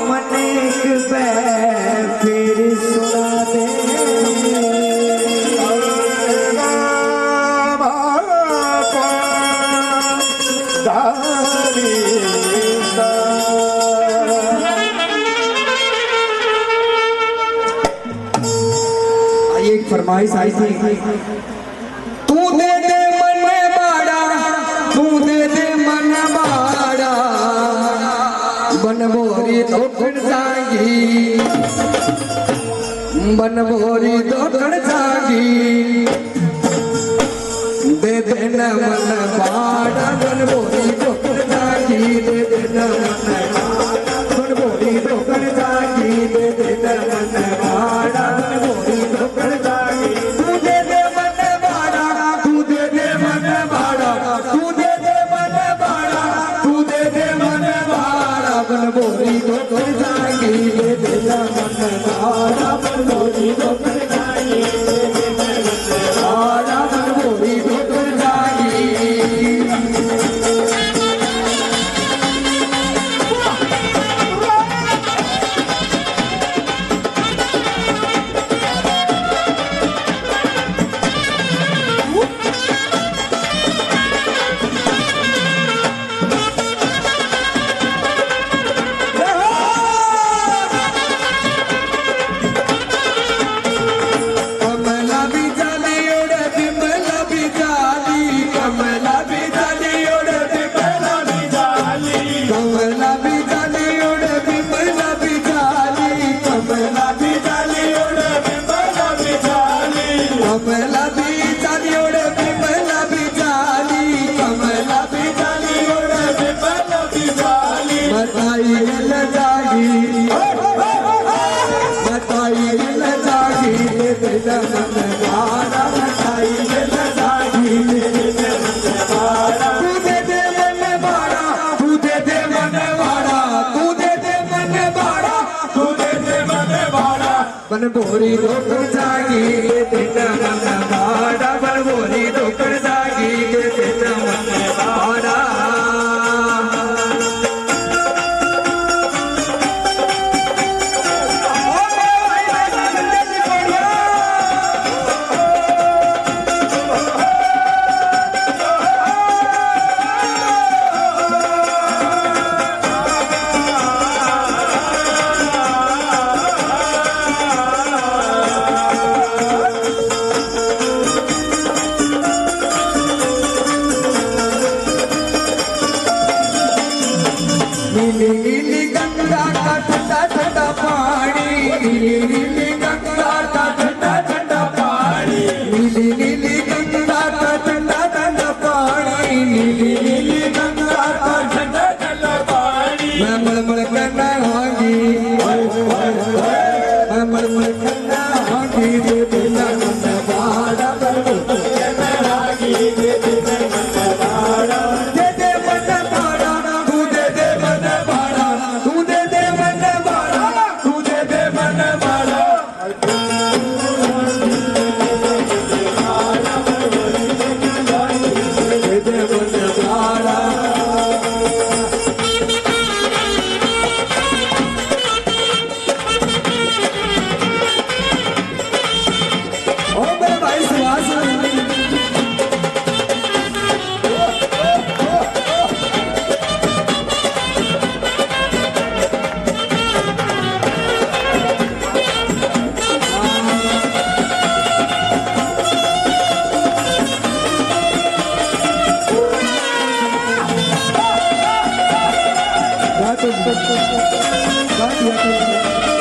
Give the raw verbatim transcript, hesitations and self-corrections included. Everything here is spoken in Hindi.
मन एक फिर सुना दे एक फरमाइश आई थी, तू दे दे मन बाड़ा, तू दे दे मन बाड़ा, बन बोरी तो खड़ जागी, बन बोरी तो खड़ जागी, दे दे न मन बाड़ा, बन बोरी तो खड़ जागी, दे दे न मन बाड़ा, बन बोरी तो खड़ जागी, दे दे न मन बाड़ा, बन बोरी तो खड़ जागी, तू दे दे मन बाड़ा, तू दे दे मन बाड़ा, तू दे दे मन बाड़ा, तू दे दे मन बाड़ा, बन बोरी तो खड़ जागी, दे दे न मन बाड़ा, बन बोरी तो खड़ जागी, दे दे न मन बाड़ा, बन बोरी तो खड़ जागी। बन बोरी तो खड़ जागी, दे दे मन बाड़ा, बन बोरी तो खड़ जागी, दे दे मन बाड़ा। नीली नीली गंगा का ठंडा ठंडा पानी, नीली नीली गंगा का ठंडा ठंडा पानी, नीली नीली गंगा का ठंडा ठंडा पानी, नीली नीली गंगा का ठंडा ठंडा पानी। मैं मलमल करना होगी, मैं मलमल करना होगी, दे दे न मन बाड़ा, मलमल करना होगी, दे दे न मन बाड़ा, दे दे मन बाड़ा, तू दे दे मन बाड़ा, तू दे दे मन बाड़ा, तू दे दे मन बाड़ा। दे दे मन बाड़ा। ओ मेरे भाई सुहास, बात बात